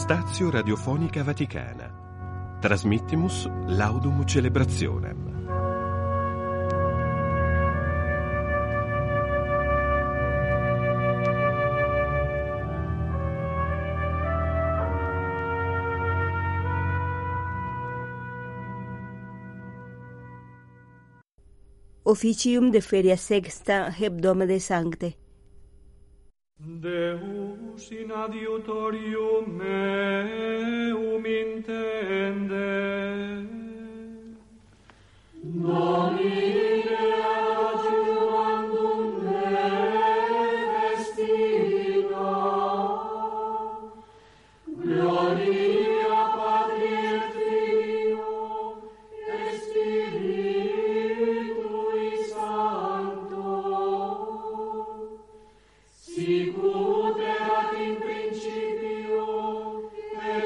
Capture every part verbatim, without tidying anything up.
Stazio Radiofonica Vaticana. Transmittimus laudum celebrationem. Officium de feria sexta hebdomade sancte. Deus in adiutorium meum intende. Domine adiuvandum me destina. Gloria Patri et Filio et Spiritui Sancto. Sicut erat in principio et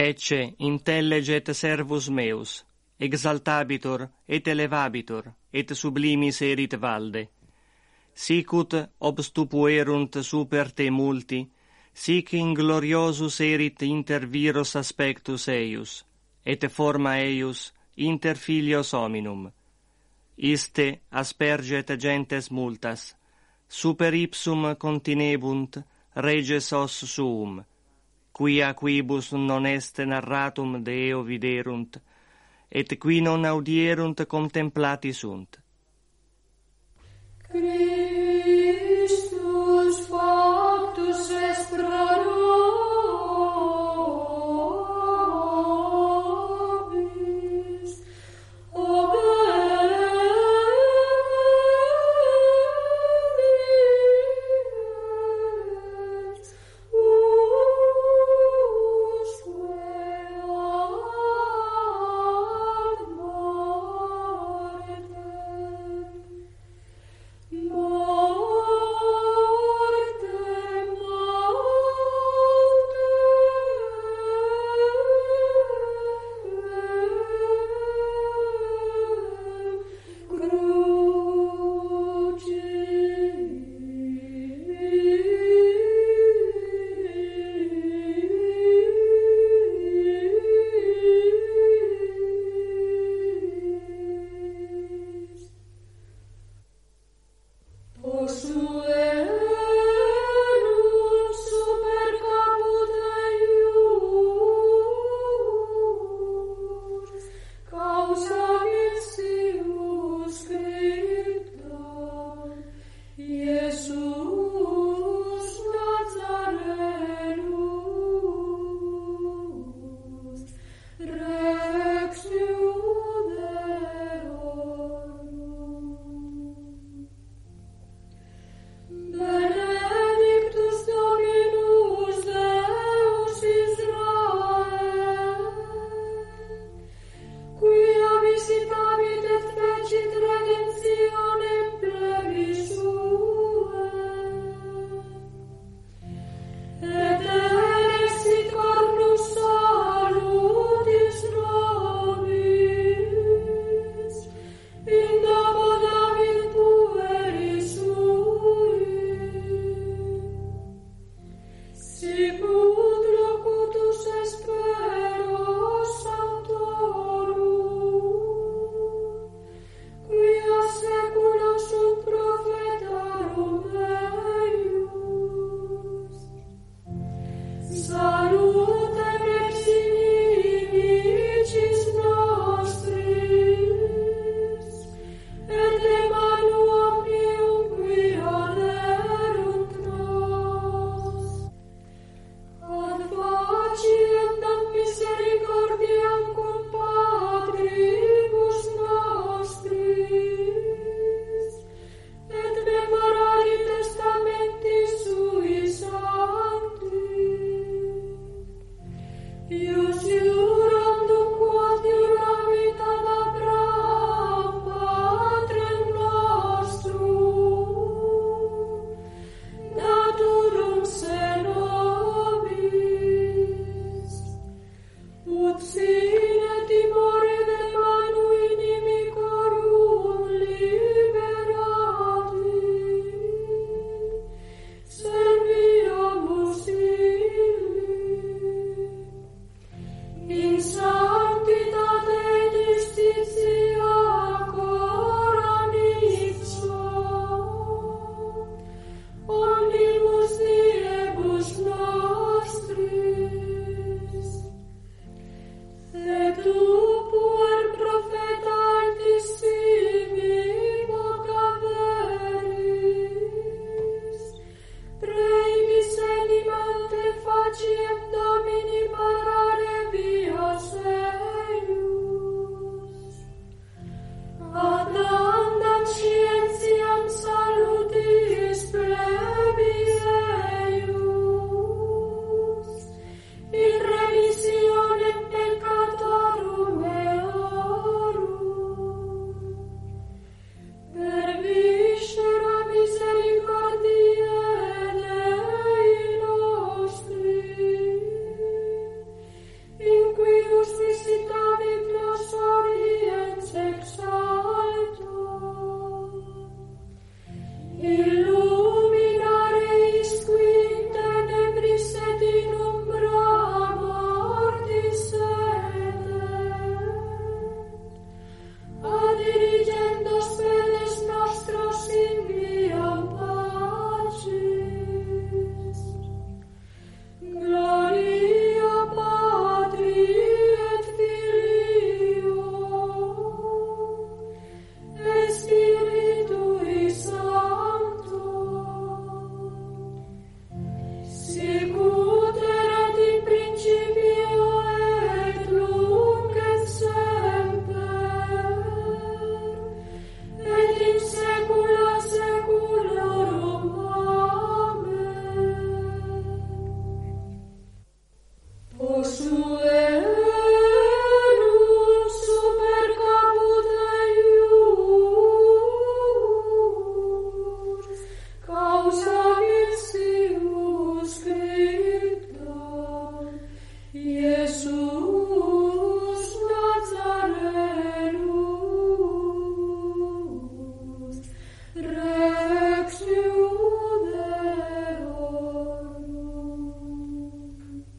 Ecce intelleget servus meus, exaltabitur et elevabitur, et sublimis erit valde. Sicut obstupuerunt super te multi, sic ingloriosus erit inter viros aspectus eius, et forma eius inter filios hominum. Iste asperget gentes multas, super ipsum continebunt reges os suum, quia quibus non est narratum de eo viderunt, et qui non audierunt contemplati sunt. Christus factus est pro nobis,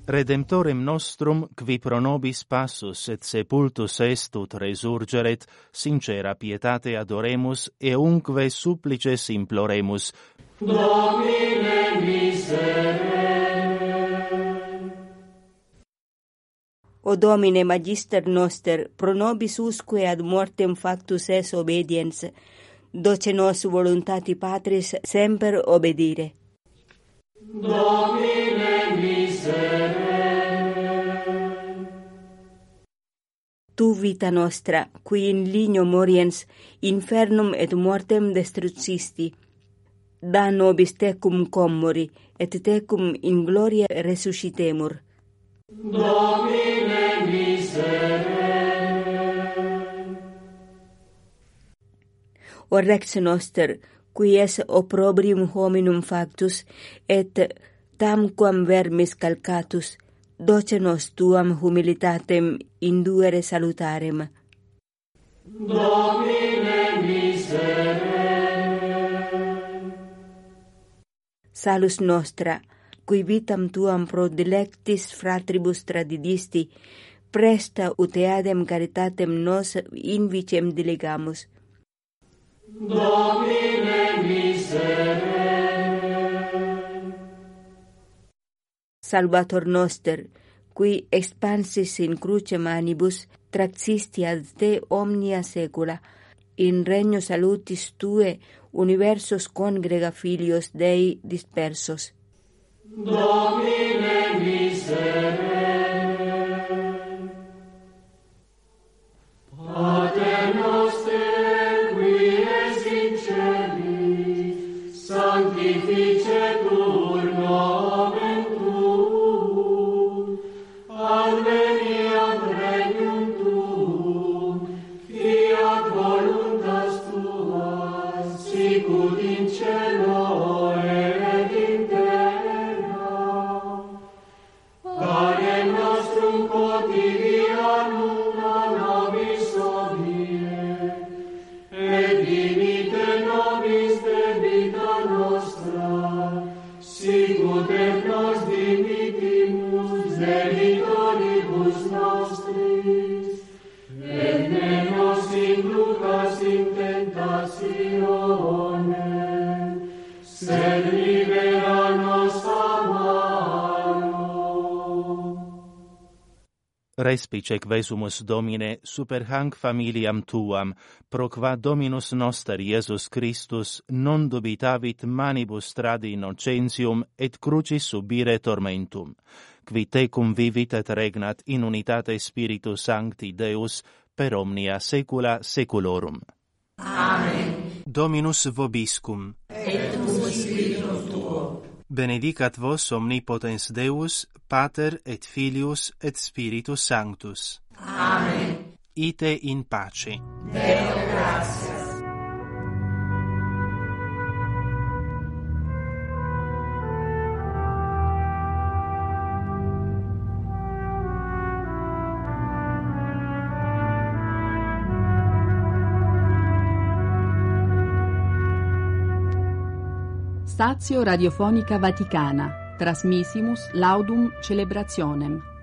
Redemptorem nostrum, qui pro nobis passus et sepultus est ut resurgeret, sincera pietate adoremus, e unque supplices imploremus. Domine miserere. O Domine Magister noster, pro nobis usque ad mortem factus es obediens, doce nos voluntati Patris semper obedire. Domine miserere. Tu vita nostra, qui in ligno moriens, infernum et mortem destrucisti, da nobis tecum commori, et tecum in gloria resuscitemur. Domine miserere. O Rex noster, qui es opprobrium hominum factus, et tamquam vermis calcatus, doce nos tuam humilitatem induere salutarem. Domine miserere. Salus nostra, qui vitam tuam pro dilectis fratribus tradidisti, presta ut eadem caritatem nos invicem delegamus. Domine miserere. Salvator noster, qui expansis in cruce manibus, traxisti ad te omnia secula, in regno salutis tue universos congrega filios Dei dispersos. Domine miserere. Pater noster, qui es in celi, sanctificetur nomen tuum, adveniat regnum tuum, fiat voluntas tua, sicut in cielo et in terra. Pane nostrum quotidianum da nobis hodie, et dimite nobis debita nostra, sicut et nos dimitimus debitoribus nostris, et ne nos inducas in tentationem, sed libera nos a malo. Respice quesumus Domine super hanc familiam tuam, pro qua Dominus noster Iesus Christus non dubitavit manibus tradi innocentium et crucis subire tormentum, qui tecum vivit et regnat in unitate Spiritus Sancti Deus per omnia saecula saeculorum. Amen. Dominus vobiscum. Et cum spiritum tuo. Benedicat vos omnipotens Deus, Pater et Filius et Spiritus Sanctus. Amen. Ite in pace. Deo gratias. Statio Radiofonica Vaticana. Transmissimus Laudum Celebrationem.